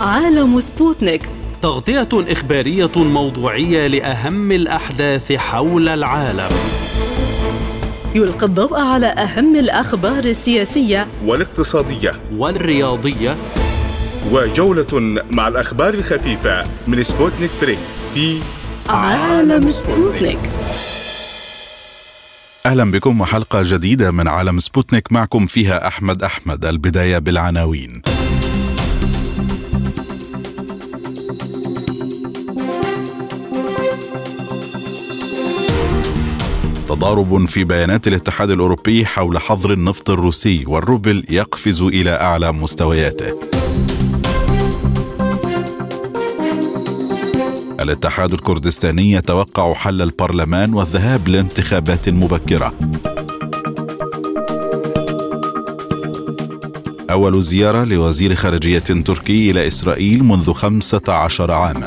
عالم سبوتنيك، تغطية إخبارية موضوعية لأهم الأحداث حول العالم. يلقي الضوء على أهم الأخبار السياسية والاقتصادية والرياضية، وجولة مع الأخبار الخفيفة من سبوتنيك بريك في عالم سبوتنيك. أهلا بكم وحلقة جديدة من عالم سبوتنيك، معكم فيها أحمد. البداية بالعناوين. تضارب في بيانات الاتحاد الأوروبي حول حظر النفط الروسي، والروبل يقفز إلى أعلى مستوياته. الاتحاد الكردستاني يتوقع حل البرلمان والذهاب لانتخابات مبكرة. أول زيارة لوزير خارجية تركي إلى إسرائيل منذ 15 عاماً.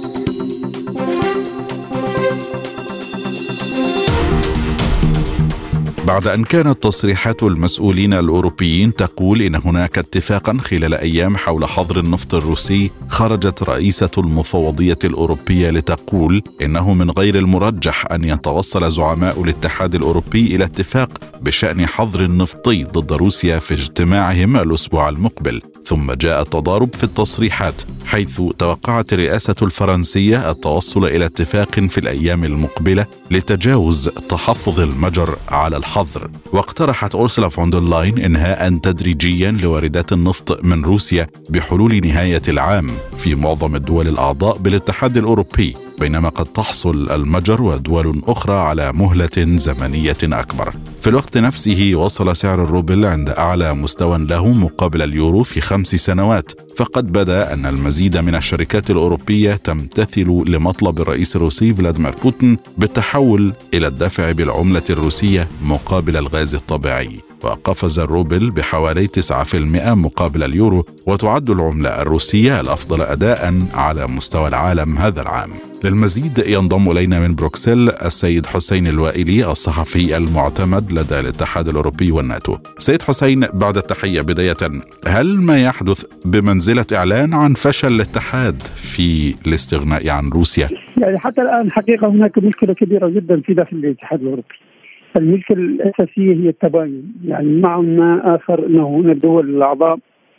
بعد أن كانت تصريحات المسؤولين الأوروبيين تقول إن هناك اتفاقا خلال أيام حول حظر النفط الروسي، خرجت رئيسة المفوضية الأوروبية لتقول إنه من غير المرجح أن يتوصل زعماء الاتحاد الأوروبي إلى اتفاق بشأن حظر النفطي ضد روسيا في اجتماعهم الأسبوع المقبل. ثم جاء التضارب في التصريحات، حيث توقعت الرئاسة الفرنسية التوصل إلى اتفاق في الأيام المقبلة لتجاوز تحفظ المجر على الحظر. واقترحت أورسولا فون دير لاين إنهاء تدريجيا لواردات النفط من روسيا بحلول نهاية العام في معظم الدول الأعضاء بالاتحاد الأوروبي، بينما قد تحصل المجر ودول أخرى على مهلة زمنية أكبر. في الوقت نفسه وصل سعر الروبل عند أعلى مستوى له مقابل اليورو في 5 سنوات، فقد بدا أن المزيد من الشركات الأوروبية تمتثل لمطلب الرئيس الروسي فلاديمير بوتين بالتحول إلى الدفع بالعملة الروسية مقابل الغاز الطبيعي. وقفز الروبل بحوالي 9% مقابل اليورو، وتعد العملة الروسية الأفضل أداء على مستوى العالم هذا العام. للمزيد ينضم إلينا من بروكسل السيد حسين الوائلي، الصحفي المعتمد لدى الاتحاد الأوروبي والناتو. سيد حسين، بعد التحية بداية، هل ما يحدث بمنزلة إعلان عن فشل الاتحاد في الاستغناء عن روسيا؟ يعني حتى الآن حقيقة هناك مشكلة كبيرة جدا في داخل الاتحاد الأوروبي. المشكلة الأساسية هي التباين، يعني مع ما آخر أنه هنا الدول الأعضاء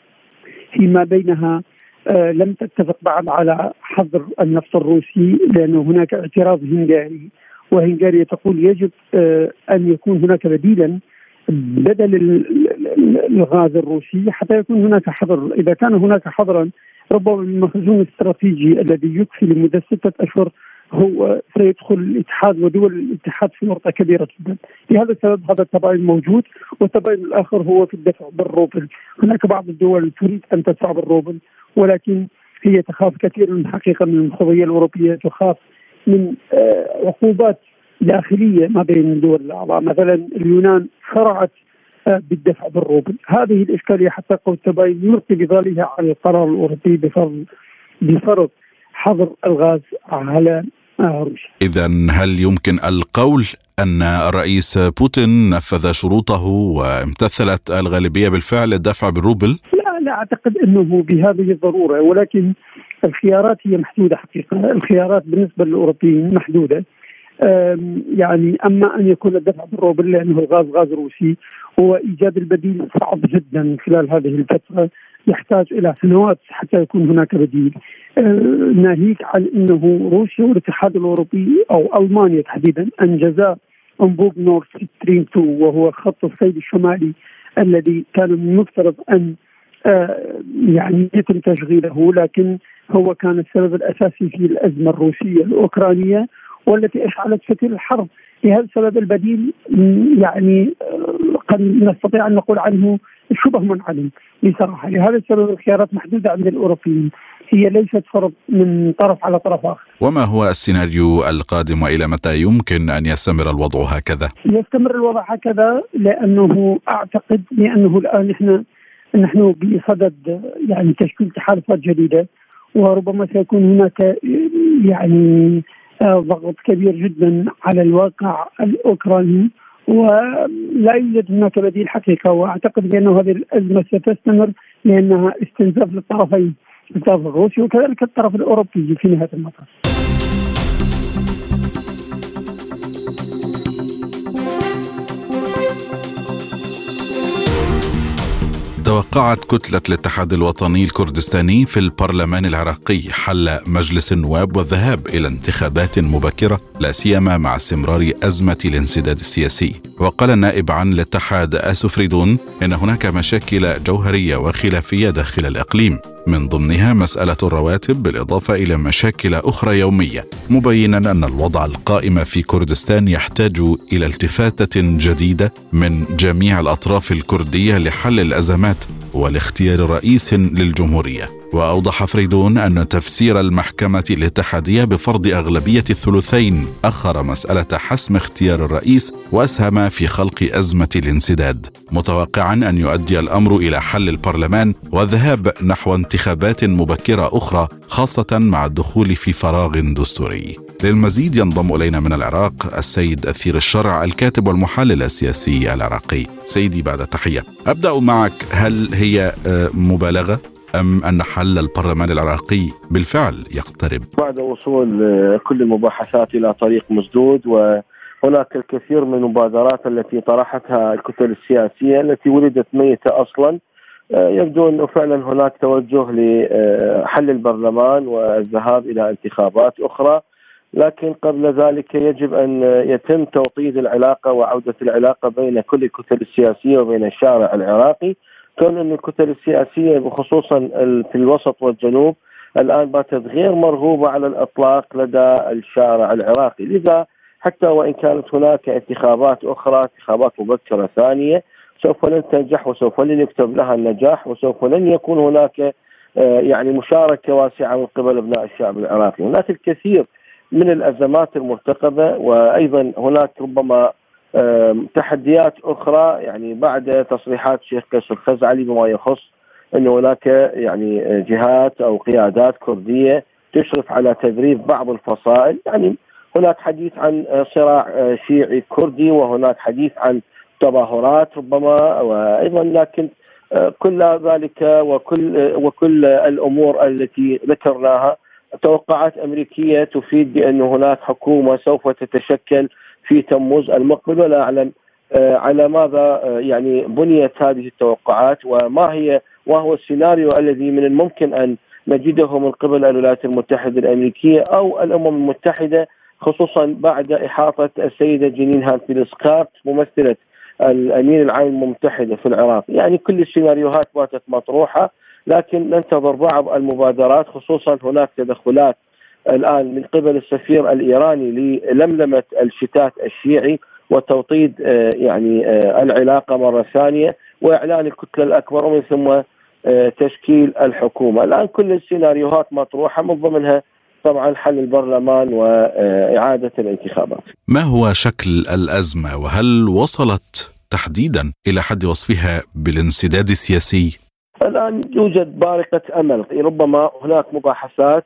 فيما بينها لم تتفق بعد على حظر النفط الروسي، لأن هناك اعتراض هنغاري، وهنغاريا تقول يجب أن يكون هناك بديلا بدل الغاز الروسي حتى يكون هناك حظر. إذا كان هناك حظرا، ربما المخزون الاستراتيجي الذي يكفي لمدة 6 أشهر هو سيدخل الاتحاد ودول الاتحاد في ورطة كبيرة جدا. لهذا السبب هذا التباين موجود. والتباين الآخر هو في الدفع بالروبل. هناك بعض الدول تريد أن تدفع بالروبل، ولكن هي تخاف كثيرا حقيقة من المفوضية الأوروبية، تخاف من عقوبات داخلية ما بين الدول الأعضاء. مثلا اليونان شرعت بالدفع بالروبل. هذه الإشكالية حتى قوى التباين يلقي بظلها على القرار الأوروبي بفرض حظر الغاز على روسيا. إذن هل يمكن القول أن الرئيس بوتين نفذ شروطه وامتثلت الغالبية بالفعل الدفع بالروبل؟ لا أعتقد أنه بهذه الضرورة، ولكن الخيارات هي محدودة حقيقة. الخيارات بالنسبة للأوروبيين محدودة. يعني أما أن يكون الدفع بالروبل لأنه الغاز غاز روسي، وإيجاد البديل صعب جدا خلال هذه الفترة، يحتاج إلى سنوات حتى يكون هناك بديل. ناهيك عن أنه روسيا والاتحاد الأوروبي أو ألمانيا تحديدا أنجزا أنبوب نورد ستريم 2، وهو خط الصيد الشمالي الذي كان من المفترض أن يعني يتم تشغيله، لكن هو كان السبب الأساسي في الأزمة الروسية الأوكرانية والتي أشعلت فتيل الحرب. لهذا السبب البديل يعني قد نستطيع أن نقول عنه شبه منعدم بصراحة. لهذا السبب الخيارات محدودة عند الأوروبيين، هي ليست فرض من طرف على طرف آخر. وما هو السيناريو القادم وإلى متى يمكن أن يستمر الوضع هكذا؟ يستمر الوضع هكذا لأنه أعتقد لأنه الآن نحن بصدد يعني تشكيل تحالفات جديدة، وربما سيكون هناك يعني ضغط كبير جدا على الواقع الأوكراني، ولا يوجد هناك بديل حقيقة. وأعتقد بأن هذه الأزمة ستستمر لأنها استنزاف للطرفين، الطرف الروسي وكذلك الطرف الأوروبي في نهاية المطاف. توقعت كتلة الاتحاد الوطني الكردستاني في البرلمان العراقي حل مجلس النواب والذهاب إلى انتخابات مبكرة، لا سيما مع استمرار أزمة الانسداد السياسي. وقال النائب عن الاتحاد آسو فريدون إن هناك مشاكل جوهرية وخلافية داخل الإقليم، من ضمنها مسألة الرواتب بالإضافة إلى مشاكل أخرى يومية، مبينا أن الوضع القائم في كردستان يحتاج إلى التفاتة جديدة من جميع الأطراف الكردية لحل الأزمات والاختيار رئيس للجمهورية. وأوضح فريدون أن تفسير المحكمة الاتحادية بفرض أغلبية الثلثين أخر مسألة حسم اختيار الرئيس وأسهم في خلق أزمة الانسداد، متوقعا أن يؤدي الأمر إلى حل البرلمان والذهاب نحو انتخابات مبكرة أخرى، خاصة مع الدخول في فراغ دستوري. للمزيد ينضم إلينا من العراق السيد أثير الشرع، الكاتب والمحلل السياسي العراقي. سيدي بعد التحية، أبدأ معك، هل هي مبالغة أم أن حل البرلمان العراقي بالفعل يقترب؟ بعد وصول كل المباحثات إلى طريق مسدود، وهناك الكثير من المبادرات التي طرحتها الكتل السياسية التي ولدت ميتة أصلا، يبدو أنه فعلا هناك توجه لحل البرلمان والذهاب إلى انتخابات أخرى. لكن قبل ذلك يجب أن يتم توطيد العلاقة وعودة العلاقة بين كل الكتل السياسية وبين الشارع العراقي، كون أن الكتل السياسية خصوصا في الوسط والجنوب الآن باتت غير مرغوبة على الإطلاق لدى الشارع العراقي. لذا حتى وإن كانت هناك انتخابات أخرى، انتخابات مبكرة ثانية، سوف لن تنجح وسوف لن يكتب لها النجاح وسوف لن يكون هناك يعني مشاركة واسعة من قبل أبناء الشعب العراقي. هناك الكثير من الأزمات المرتقبة، وأيضا هناك ربما تحديات أخرى، يعني بعد تصريحات الشيخ قيس الخزعلي بما يخص أن هناك يعني جهات أو قيادات كردية تشرف على تدريب بعض الفصائل. يعني هناك حديث عن صراع شيعي كردي، وهناك حديث عن تظاهرات ربما، وأيضا لكن كل ذلك وكل الأمور التي ذكرناها توقعات أمريكية تفيد بأن هناك حكومة سوف تتشكل في تموز المقبل، ولا أعلم على ماذا يعني بنيت هذه التوقعات، وهو السيناريو الذي من الممكن أن نجده من قبل الولايات المتحدة الأمريكية أو الأمم المتحدة، خصوصا بعد إحاطة السيدة جنين هانفيلز كارت ممثلة الأمين العام المتحدة في العراق. يعني كل السيناريوهات باتت مطروحة، لكن ننتظر بعض المبادرات، خصوصا هناك تدخلات الآن من قبل السفير الإيراني للملمة الشتات الشيعي وتوطيد يعني العلاقة مرة ثانية وإعلان الكتلة الأكبر ومن ثم تشكيل الحكومة. الآن كل السيناريوهات مطروحة، من ضمنها طبعا حل البرلمان وإعادة الانتخابات. ما هو شكل الأزمة، وهل وصلت تحديدا إلى حد وصفها بالانسداد السياسي؟ الآن يوجد بارقة أمل، ربما هناك مباحثات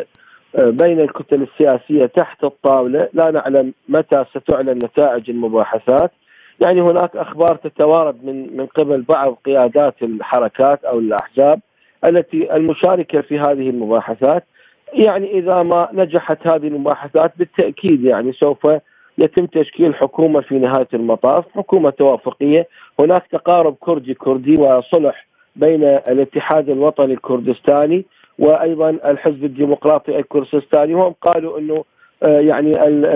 بين الكتل السياسية تحت الطاولة، لا نعلم متى ستعلن نتائج المباحثات. يعني هناك أخبار تتوارد من قبل بعض قيادات الحركات أو الأحزاب التي المشاركة في هذه المباحثات، يعني إذا ما نجحت هذه المباحثات بالتأكيد يعني سوف يتم تشكيل حكومة في نهاية المطاف، حكومة توافقية. هناك تقارب كردي وصلح بين الاتحاد الوطني الكردستاني وأيضا الحزب الديمقراطي الكردستاني، وهم قالوا أنه يعني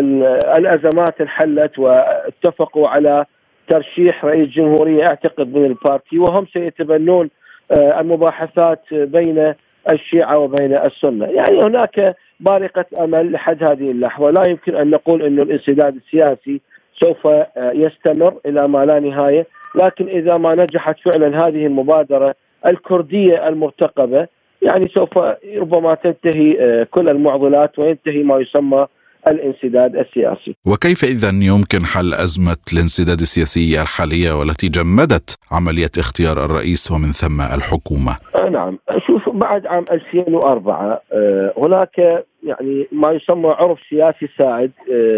الأزمات انحلت واتفقوا على ترشيح رئيس جمهورية أعتقد من البارتي، وهم سيتبنون المباحثات بين الشيعة وبين السنة. يعني هناك بارقة أمل لحد هذه اللحظة. لا يمكن أن نقول أن الانسداد السياسي سوف يستمر إلى ما لا نهاية، لكن إذا ما نجحت فعلا هذه المبادرة الكردية المرتقبة يعني سوف ربما تنتهي كل المعضلات وينتهي ما يسمى الانسداد السياسي. وكيف إذن يمكن حل أزمة الانسداد السياسي الحالية والتي جمدت عملية اختيار الرئيس ومن ثم الحكومة؟ نعم، شوف بعد عام 2004 هناك يعني ما يسمى عرف سياسي سائد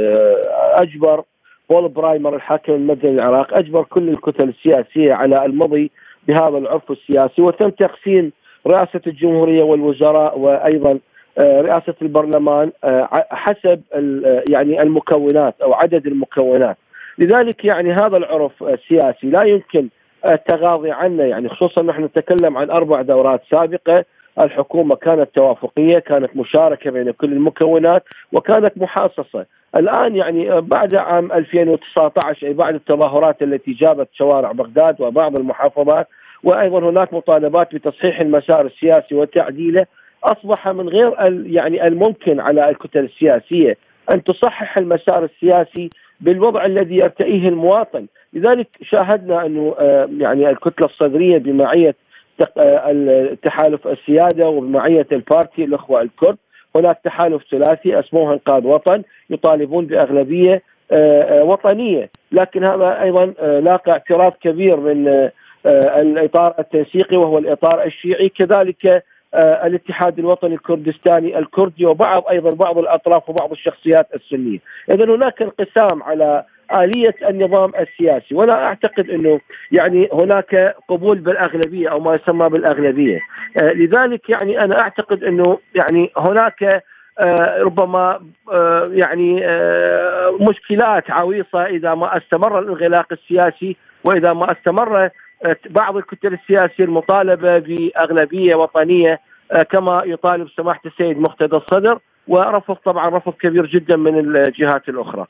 أجبر بول برايمر الحاكم المدني العراق، أجبر كل الكتل السياسية على المضي بهذا العرف السياسي، وتم تقسيم رئاسة الجمهورية والوزراء وأيضا رئاسة البرلمان حسب يعني المكونات أو عدد المكونات. لذلك يعني هذا العرف السياسي لا يمكن التغاضي عنه، يعني خصوصا نحن نتكلم عن 4 دورات سابقة. الحكومة كانت توافقية، كانت مشاركة بين كل المكونات وكانت محاصصة. الآن يعني بعد عام 2019 أي بعد التظاهرات التي جابت شوارع بغداد وبعض المحافظات، وأيضا هناك مطالبات بتصحيح المسار السياسي وتعديله، أصبح من غير يعني الممكن على الكتل السياسية أن تصحح المسار السياسي بالوضع الذي يرتئيه المواطن. لذلك شاهدنا أنه يعني الكتلة الصدرية بمعية تحالف السيادة وبمعية البارتي الأخوة الكرد، هناك تحالف ثلاثي اسمه إنقاذ وطن يطالبون بأغلبية وطنية، لكن هذا أيضا لاقى اعتراض كبير من الإطار التنسيقي وهو الإطار الشيعي، كذلك الاتحاد الوطني الكردستاني الكردي وبعض الأطراف وبعض الشخصيات السنية. إذن هناك انقسام على آلية النظام السياسي، ولا أعتقد أنه يعني هناك قبول بالأغلبية أو ما يسمى بالأغلبية. لذلك يعني أنا أعتقد أنه يعني هناك ربما يعني مشكلات عويصة إذا ما استمر الانغلاق السياسي، وإذا ما استمر بعض الكتل السياسية المطالبة بأغلبية وطنية كما يطالب سماحة السيد مقتدى الصدر، ورفض طبعا رفض كبير جدا من الجهات الأخرى.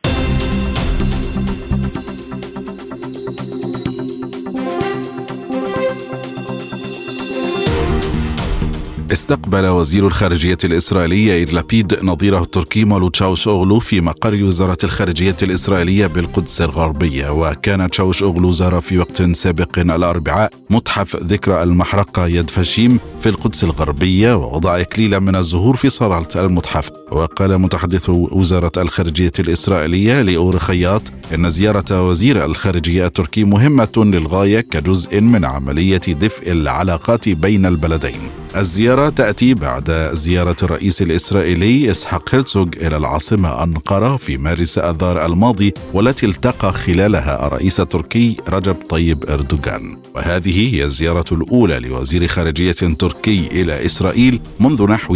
استقبل وزير الخارجية الإسرائيلي يائير لبيد نظيره التركي مولود تشاوشوغلو في مقر وزارة الخارجية الإسرائيلية بالقدس الغربية. وكان تشاوشوغلو زار في وقت سابق الأربعاء متحف ذكرى المحرقة يد فشيم في القدس الغربية، ووضع إكليلا من الزهور في صالة المتحف. وقال متحدث وزارة الخارجية الإسرائيلية لأور خياط إن زيارة وزير الخارجية التركي مهمة للغاية كجزء من عملية دفء العلاقات بين البلدين. الزيارة تأتي بعد زيارة الرئيس الإسرائيلي إسحاق هيرتزوغ إلى العاصمة أنقرة في مارس آذار الماضي، والتي التقى خلالها الرئيس التركي رجب طيب أردوغان. وهذه هي الزيارة الأولى لوزير خارجية تركي إلى إسرائيل منذ نحو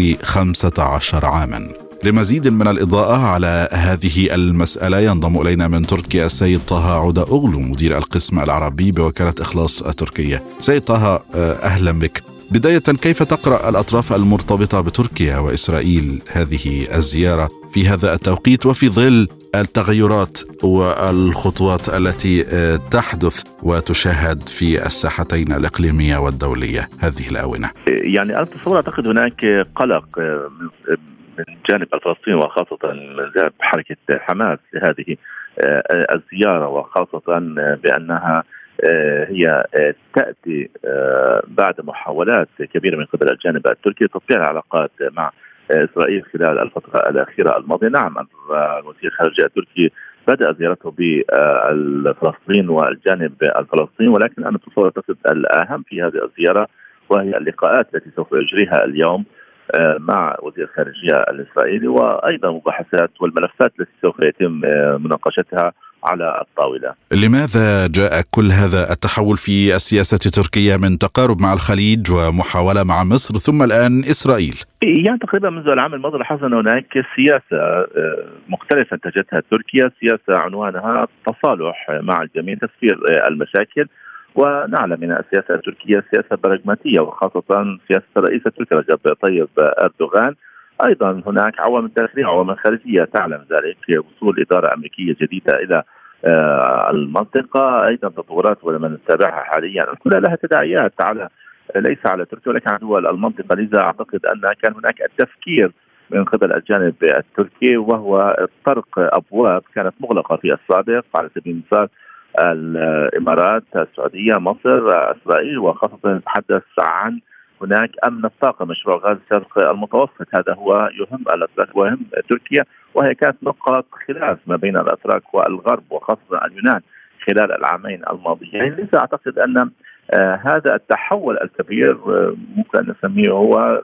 15 عاما. لمزيد من الإضاءة على هذه المسألة ينضم إلينا من تركيا السيد طه عودة أوغلو مدير القسم العربي بوكالة إخلاص التركية. سيد طه، أهلا بك. بداية، كيف تقرأ الأطراف المرتبطة بتركيا وإسرائيل هذه الزيارة في هذا التوقيت وفي ظل التغيرات والخطوات التي تحدث وتشاهد في الساحتين الإقليمية والدولية هذه الآونة؟ يعني أنا أعتقد هناك قلق من جانب الفلسطيني وخاصة من جانب حركة حماس لهذه الزيارة، وخاصة بأنها هي تأتي بعد محاولات كبيرة من قبل الجانب التركي تطبيع العلاقات مع إسرائيل خلال الفترة الأخيرة الماضية. نعم، وزير الخارجية التركي بدأ زيارته بالفلسطين والجانب الفلسطيني، ولكن أنا أعتقد الأهم في هذه الزيارة وهي اللقاءات التي سوف يجريها اليوم مع وزير الخارجية الإسرائيلي، وأيضا مباحثات والملفات التي سوف يتم مناقشتها على الطاولة. لماذا جاء كل هذا التحول في السياسة التركية من تقارب مع الخليج ومحاولة مع مصر ثم الآن إسرائيل؟ يعني تقريبا منذ العام الماضي لاحظنا أن هناك سياسة مختلفة انتهجتها تركيا، سياسة عنوانها التصالح مع الجميع، تسفير المشاكل. ونعلم من السياسة التركية سياسة براغماتية، وخاصة سياسة الرئيس التركي رجب طيب أردوغان. أيضا هناك عوامل داخلية وعوامل خارجية تعلم ذلك، وصول إدارة أمريكية جديدة إلى المنطقة، أيضا تطورات ولما نتابعها حاليا كلها لها تداعيات ليس على تركيا ولكن على دول المنطقة. لذا أعتقد أن كان هناك التفكير من قبل الجانب التركي وهو طرق أبواب كانت مغلقة في السابق، على سبيل المثال الإمارات، السعودية، مصر، إسرائيل، وخاصة نتحدث عن هناك أمن الطاقة، مشروع غاز الشرق المتوسط. هذا هو يهم الأتراك ويهم تركيا، وهي كانت نقاط خلاف ما بين الأتراك والغرب وخاصة اليونان خلال العامين الماضيين. لذا أعتقد أن هذا التحول الكبير ممكن أن نسميه هو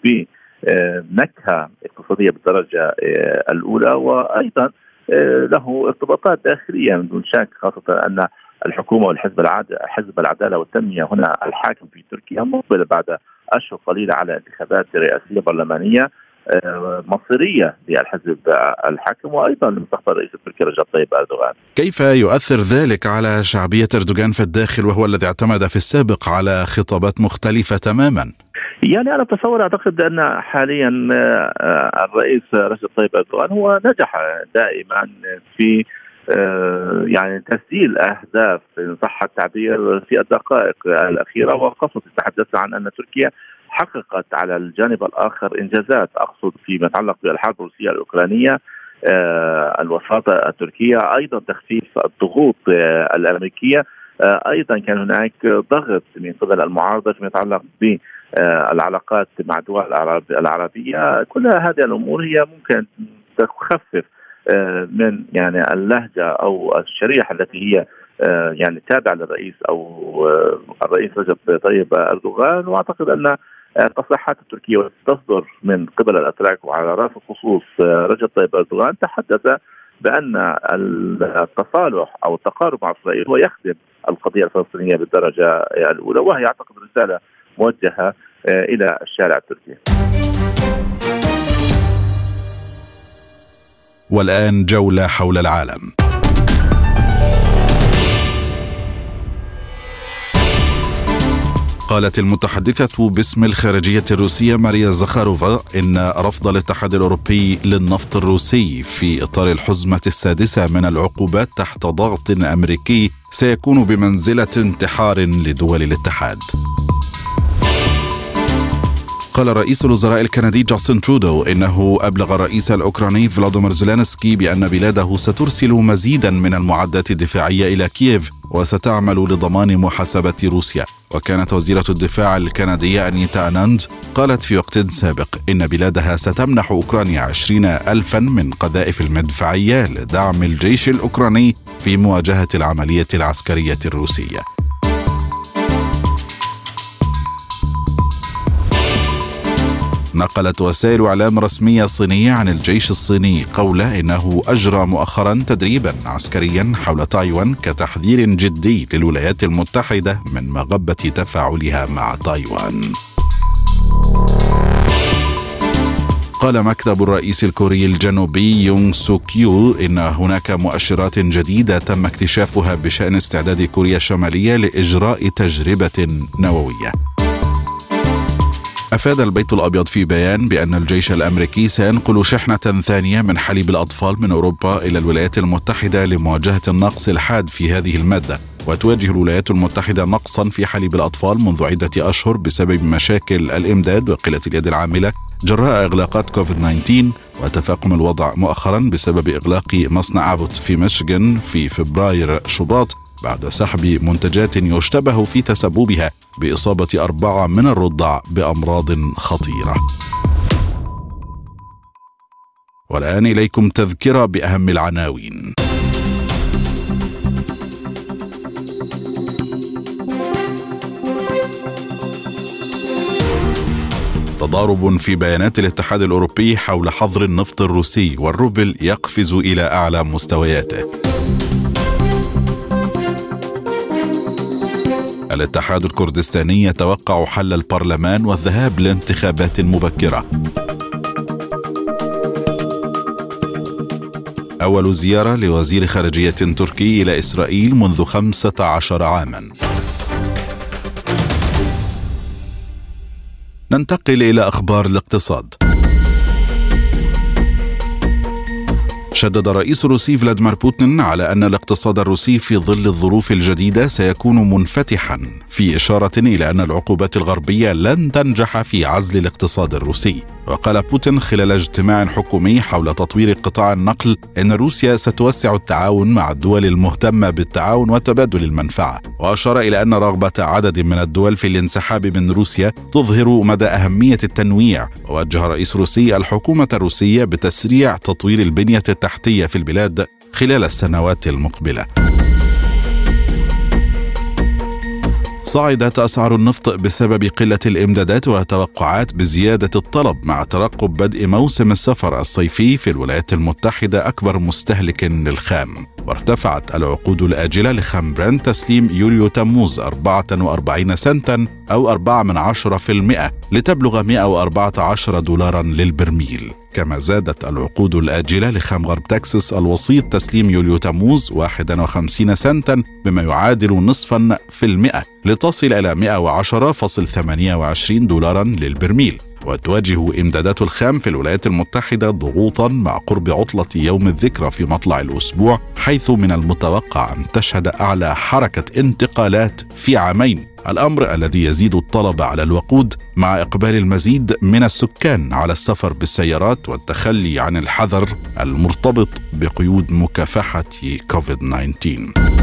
بنكهة اقتصادية بالدرجة الأولى، وأيضا له ارتباطات داخلية من دون شك، خاصة أن الحكومة والحزب حزب العدالة والتنمية هنا الحاكم في تركيا مقبل بعد أشهر قليلة على انتخابات رئاسية برلمانية مصيرية للحزب الحاكم وأيضا لمستقبل الرئيس التركي رجب طيب أردوغان. كيف يؤثر ذلك على شعبية أردوغان في الداخل وهو الذي اعتمد في السابق على خطابات مختلفة تماما؟ يعني أنا أتصور أعتقد أن حاليا الرئيس رجب طيب أردوغان هو نجح دائما في يعني تسجيل أهداف إن صح التعبير في الدقائق الأخيرة، وخاصة تحدث عن أن تركيا حققت على الجانب الآخر إنجازات، أقصد فيما يتعلق بالحرب الروسية الأوكرانية، الوساطة التركية، أيضا تخفيف الضغوط الأمريكية، أيضا كان هناك ضغط من قبل المعارضة فيما يتعلق بالعلاقات مع الدول العربية. كل هذه الأمور هي ممكن تخفف من يعني اللهجة أو الشريحة التي هي يعني تابعة للرئيس أو الرئيس رجب طيب أردوغان. وأعتقد أن التصريحات التركية تصدر من قبل الأتراك وعلى رأس الخصوص رجب طيب أردوغان تحدث بأن التصالح أو التقارب مع إسرائيل هو يخدم القضية الفلسطينية بالدرجة الأولى، وهي أعتقد رسالة موجهة إلى الشارع التركي. والآن جولة حول العالم. قالت المتحدثة باسم الخارجية الروسية ماريا زخاروفا إن رفض الاتحاد الأوروبي للنفط الروسي في إطار الحزمة السادسة من العقوبات تحت ضغط أمريكي سيكون بمنزلة انتحار لدول الاتحاد. قال رئيس الوزراء الكندي جاستن ترودو إنه أبلغ الرئيس الأوكراني فلاديمير زيلينسكي بأن بلاده سترسل مزيدا من المعدات الدفاعية إلى كييف وستعمل لضمان محاسبة روسيا. وكانت وزيرة الدفاع الكندية أنيتا أناند قالت في وقت سابق إن بلادها ستمنح أوكرانيا 20,000 من قذائف المدفعية لدعم الجيش الأوكراني في مواجهة العملية العسكرية الروسية. نقلت وسائل إعلام رسمية صينية عن الجيش الصيني قوله إنه أجرى مؤخرا تدريبا عسكريا حول تايوان كتحذير جدي للولايات المتحدة من مغبة تفاعلها مع تايوان. قال مكتب الرئيس الكوري الجنوبي يونغ سوك يول إن هناك مؤشرات جديدة تم اكتشافها بشأن استعداد كوريا الشمالية لإجراء تجربة نووية. أفاد البيت الأبيض في بيان بأن الجيش الأمريكي سينقل شحنة ثانية من حليب الأطفال من أوروبا إلى الولايات المتحدة لمواجهة النقص الحاد في هذه المادة. وتواجه الولايات المتحدة نقصا في حليب الأطفال منذ عدة أشهر بسبب مشاكل الإمداد وقلة اليد العاملة جراء إغلاقات كوفيد-19 وتفاقم الوضع مؤخرا بسبب إغلاق مصنع أبوت في ميشيغان في فبراير شباط بعد سحب منتجات يشتبه في تسببها بإصابة 4 من الرضع بأمراض خطيرة. والآن إليكم تذكرة بأهم العناوين. تضارب في بيانات الاتحاد الأوروبي حول حظر النفط الروسي والروبل يقفز إلى أعلى مستوياته. الاتحاد الكردستاني يتوقع حل البرلمان والذهاب لانتخابات مبكرة. أول زيارة لوزير خارجية تركي إلى إسرائيل منذ 15 عاما. ننتقل إلى أخبار الاقتصاد. شدد الرئيس الروسي فلاديمير بوتين على أن الاقتصاد الروسي في ظل الظروف الجديدة سيكون منفتحا، في إشارة إلى أن العقوبات الغربية لن تنجح في عزل الاقتصاد الروسي. وقال بوتين خلال اجتماع حكومي حول تطوير قطاع النقل إن روسيا ستوسع التعاون مع الدول المهتمة بالتعاون وتبادل المنفعة، وأشار إلى أن رغبة عدد من الدول في الانسحاب من روسيا تظهر مدى أهمية التنويع. ووجه الرئيس الروسي الحكومة الروسية بتسريع تطوير البنية التحتية في البلاد خلال السنوات المقبلة. صعدت أسعار النفط بسبب قلة الإمدادات وتوقعات بزيادة الطلب مع ترقب بدء موسم السفر الصيفي في الولايات المتحدة أكبر مستهلك للخام. وارتفعت العقود الآجلة لخام برنت تسليم يوليو تموز 44 سنتا أو 0.4% لتبلغ $114 للبرميل. كما زادت العقود الآجلة لخام غرب تكساس الوسيط تسليم يوليو تموز 51 سنتا بما يعادل 0.5% لتصل إلى $110.28 للبرميل. وتواجه إمدادات الخام في الولايات المتحدة ضغوطا مع قرب عطلة يوم الذكرى في مطلع الأسبوع، حيث من المتوقع أن تشهد أعلى حركة انتقالات في عامين، الأمر الذي يزيد الطلب على الوقود مع إقبال المزيد من السكان على السفر بالسيارات والتخلي عن الحذر المرتبط بقيود مكافحة كوفيد-19.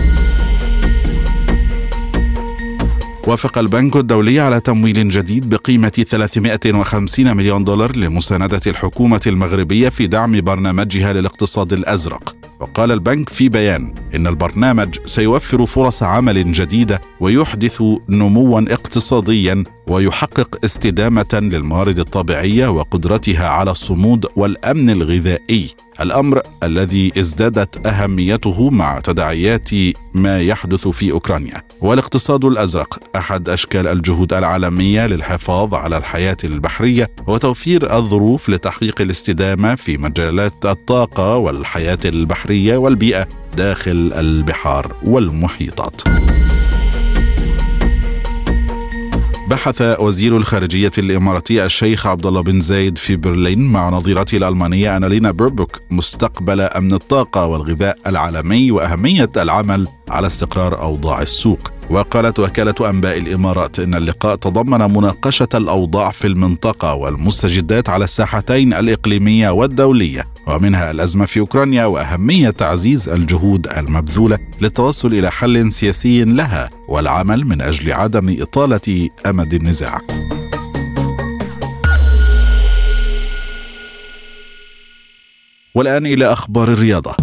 وافق البنك الدولي على تمويل جديد بقيمة $350 مليون لمساندة الحكومة المغربية في دعم برنامجها للاقتصاد الأزرق. وقال البنك في بيان إن البرنامج سيوفر فرص عمل جديدة ويحدث نمواً اقتصادياً ويحقق استدامة للموارد الطبيعية وقدرتها على الصمود والأمن الغذائي، الأمر الذي ازدادت أهميته مع تداعيات ما يحدث في أوكرانيا. والاقتصاد الأزرق أحد أشكال الجهود العالمية للحفاظ على الحياة البحرية وتوفير الظروف لتحقيق الاستدامة في مجالات الطاقة والحياة البحرية والبيئة داخل البحار والمحيطات. بحث وزير الخارجية الإماراتي الشيخ عبد الله بن زايد في برلين مع نظيرته الألمانية أنالينا بيربوك مستقبل أمن الطاقة والغذاء العالمي وأهمية العمل على استقرار أوضاع السوق. وقالت وكالة أنباء الإمارات إن اللقاء تضمن مناقشة الأوضاع في المنطقة والمستجدات على الساحتين الإقليمية والدولية، ومنها الأزمة في أوكرانيا وأهمية تعزيز الجهود المبذولة للتوصل إلى حل سياسي لها والعمل من أجل عدم إطالة أمد النزاع. والآن إلى أخبار الرياضة.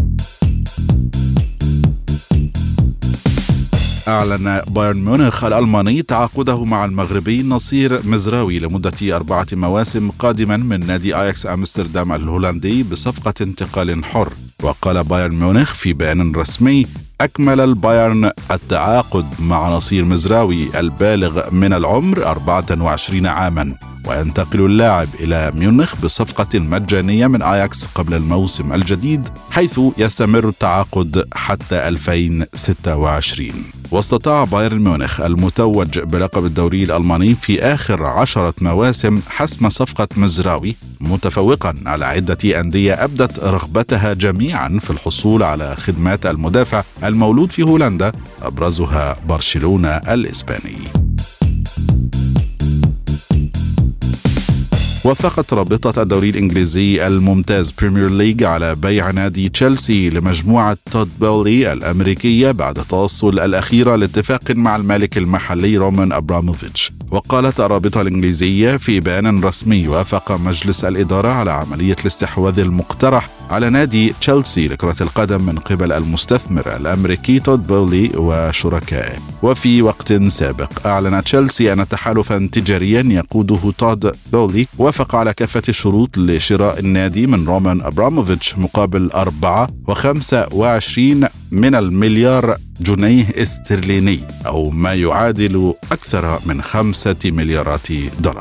أعلن بايرن ميونخ الألماني تعاقده مع المغربي نصير مزراوي لمدة 4 مواسم قادما من نادي أياكس أمستردام الهولندي بصفقة انتقال حر. وقال بايرن ميونخ في بيان رسمي: أكمل البايرن التعاقد مع نصير مزراوي البالغ من العمر 24 عاما، وينتقل اللاعب إلى ميونخ بصفقة مجانية من أياكس قبل الموسم الجديد، حيث يستمر التعاقد حتى 2026. واستطاع بايرن ميونخ المتوج بلقب الدوري الألماني في آخر 10 مواسم حسم صفقة مزراوي، متفوقا على عدة أندية أبدت رغبتها جميعا في الحصول على خدمات المدافع المولود في هولندا، أبرزها برشلونة الإسباني. وافقت رابطة الدوري الإنجليزي الممتاز بريمير ليج على بيع نادي تشيلسي لمجموعة تود بولي الأمريكية بعد التوصل الأخير لاتفاق مع المالك المحلي رومان أبراموفيتش. وقالت الرابطة الإنجليزية في بيان رسمي: وافق مجلس الإدارة على عملية الاستحواذ المقترح على نادي تشيلسي لكرة القدم من قبل المستثمر الأمريكي تود بولي وشركائه. وفي وقت سابق أعلن تشيلسي أن تحالفا تجاريا يقوده تود بولي وافق على كافة الشروط لشراء النادي من رومان أبراموفيتش مقابل 24 مليار جنيه استرليني، أو ما يعادل أكثر من 5 مليارات دولار.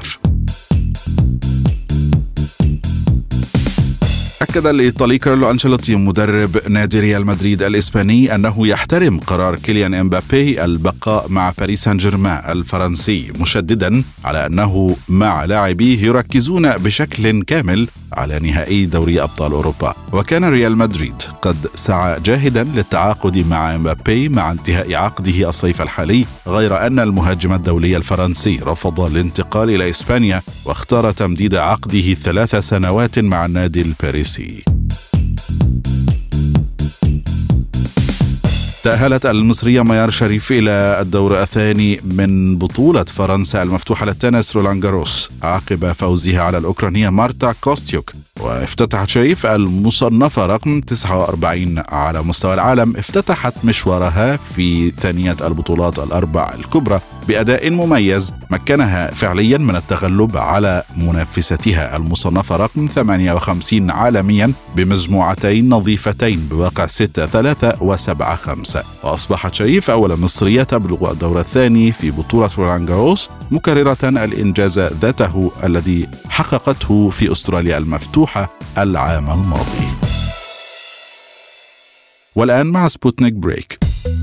أكد الإيطالي كارلو أنشيلوتي مدرب نادي ريال مدريد الإسباني أنه يحترم قرار كيليان إمبابي البقاء مع باريس سان جيرمان الفرنسي، مشددا على أنه مع لاعبيه يركزون بشكل كامل على نهائي دوري أبطال أوروبا. وكان ريال مدريد قد سعى جاهدا للتعاقد مع إمبابي مع انتهاء عقده الصيف الحالي، غير أن المهاجم الدولي الفرنسي رفض الانتقال إلى إسبانيا واختار تمديد عقده 3 سنوات مع النادي الباريسي. تأهلت المصرية ميار شريف إلى الدور الثاني من بطولة فرنسا المفتوحة للتنس رولان جاروس عقب فوزها على الأوكرانية مارتا كوستيوك. وافتتحت شريف المصنفة رقم 49 على مستوى العالم، افتتحت مشوارها في ثانية البطولات الأربع الكبرى بأداء مميز مكنها فعليا من التغلب على منافستها المصنفة رقم 58 عالميا بمجموعتين نظيفتين بواقع 6-3 و7-5. وأصبحت شريف أول مصرية تبلغ الدور الثاني في بطولة رولان جاروس، مكررة الإنجاز ذاته الذي حققته في أستراليا المفتوحة العام الماضي. والآن مع سبوتنيك بريك.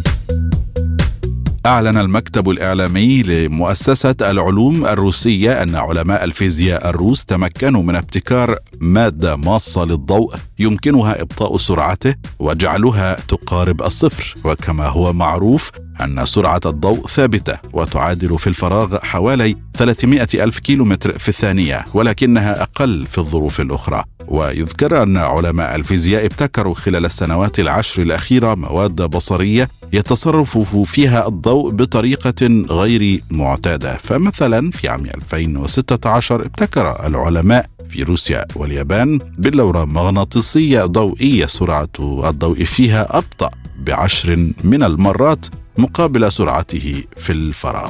أعلن المكتب الإعلامي لمؤسسة العلوم الروسية أن علماء الفيزياء الروس تمكنوا من ابتكار مادة ماصة للضوء يمكنها إبطاء سرعته وجعلها تقارب الصفر. وكما هو معروف أن سرعة الضوء ثابتة وتعادل في الفراغ حوالي 300 ألف كيلومتر في الثانية، ولكنها أقل في الظروف الأخرى. ويذكر أن علماء الفيزياء ابتكروا خلال السنوات العشر الأخيرة مواد بصرية يتصرف فيها الضوء بطريقة غير معتادة. فمثلا في عام 2016 ابتكر العلماء في روسيا واليابان بلورة مغناطيسية ضوئية سرعة الضوء فيها أبطأ ب10 من المرات مقابل سرعته في الفراغ.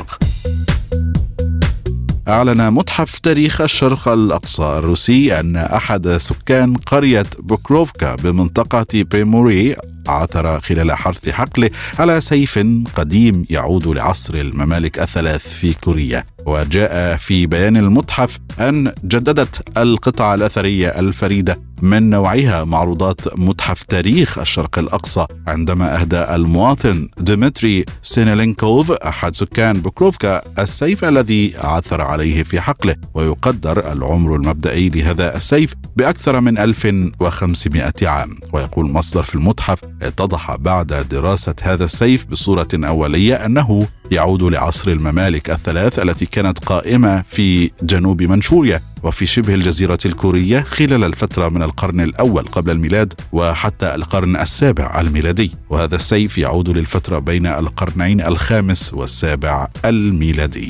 أعلن متحف تاريخ الشرق الأقصى الروسي أن أحد سكان قرية بوكروفكا بمنطقة بريموري عثر خلال حرث حقله على سيف قديم يعود لعصر الممالك الثلاث في كوريا. وجاء في بيان المتحف أن جددت القطعة الأثرية الفريدة من نوعها معروضات متحف تاريخ الشرق الأقصى عندما أهدى المواطن ديمتري سينيلينكوف أحد سكان بوكروفكا السيف الذي عثر عليه في حقله. ويقدر العمر المبدئي لهذا السيف بأكثر من 1500 عام. ويقول مصدر في المتحف: اتضح بعد دراسة هذا السيف بصورة أولية أنه يعود لعصر الممالك الثلاث التي كانت قائمة في جنوب منشوريا وفي شبه الجزيرة الكورية خلال الفترة من القرن الأول قبل الميلاد وحتى القرن السابع الميلادي. وهذا السيف يعود للفترة بين القرنين الخامس والسابع الميلادي.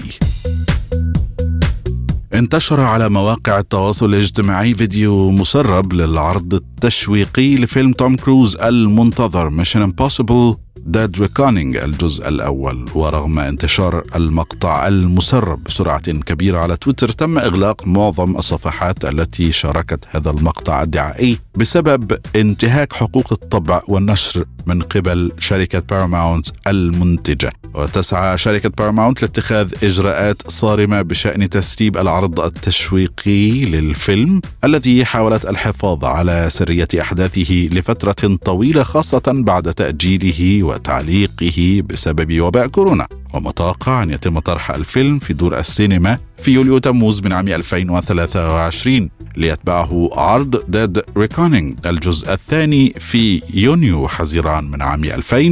انتشر على مواقع التواصل الاجتماعي فيديو مسرب للعرض التشويقي لفيلم توم كروز المنتظر Mission Impossible Dead Reckoning الجزء الأول. ورغم انتشار المقطع المسرب بسرعة كبيرة على تويتر، تم إغلاق معظم الصفحات التي شاركت هذا المقطع الدعائي بسبب انتهاك حقوق الطبع والنشر من قبل شركة باراماونت المنتجة. وتسعى شركة باراماونت لاتخاذ إجراءات صارمة بشأن تسريب العرض التشويقي للفيلم الذي حاولت الحفاظ على سرية أحداثه لفترة طويلة، خاصة بعد تأجيله وتعليقه بسبب وباء كورونا. ومتوقع أن يتم طرح الفيلم في دور السينما في يوليو تموز من عام 2023 ليتبعه عرض Dead Reckoning الجزء الثاني في يونيو حزيران من عام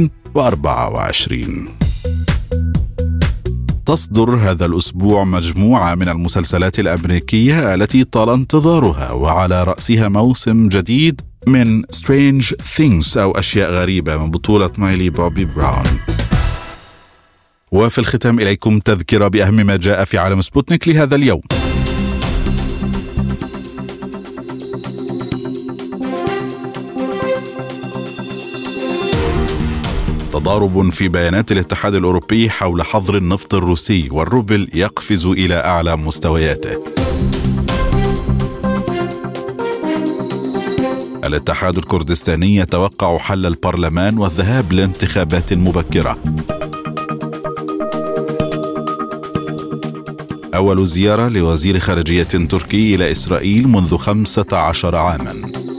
2024. تصدر هذا الأسبوع مجموعة من المسلسلات الأمريكية التي طال انتظارها، وعلى رأسها موسم جديد من Strange Things أو أشياء غريبة من بطولة مايلي بوبي براون. وفي الختام إليكم تذكرة بأهم ما جاء في عالم سبوتنيك لهذا اليوم. تضارب في بيانات الاتحاد الأوروبي حول حظر النفط الروسي، والروبل يقفز إلى أعلى مستوياته. الاتحاد الكردستاني يتوقع حل البرلمان والذهاب لانتخابات مبكرة. أول زيارة لوزير خارجية تركي إلى إسرائيل منذ 15 عاماً.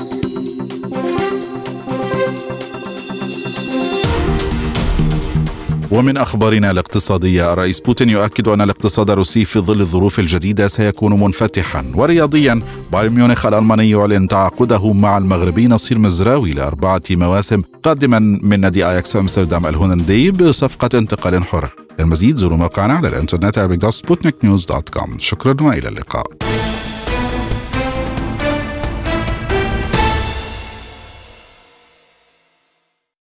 ومن أخبارنا الاقتصادية، الرئيس بوتين يؤكد أن الاقتصاد الروسي في ظل الظروف الجديدة سيكون منفتحا. ورياضيا، بايرن ميونخ الألماني يعلن تعاقده مع المغربي نصير مزراوي ل4 مواسم قادما من نادي أياكس أمستردام الهولندي بصفقة انتقال حر. للمزيد زوروا موقعنا على الإنترنت @sputniknews.com. شكرا وإلى اللقاء.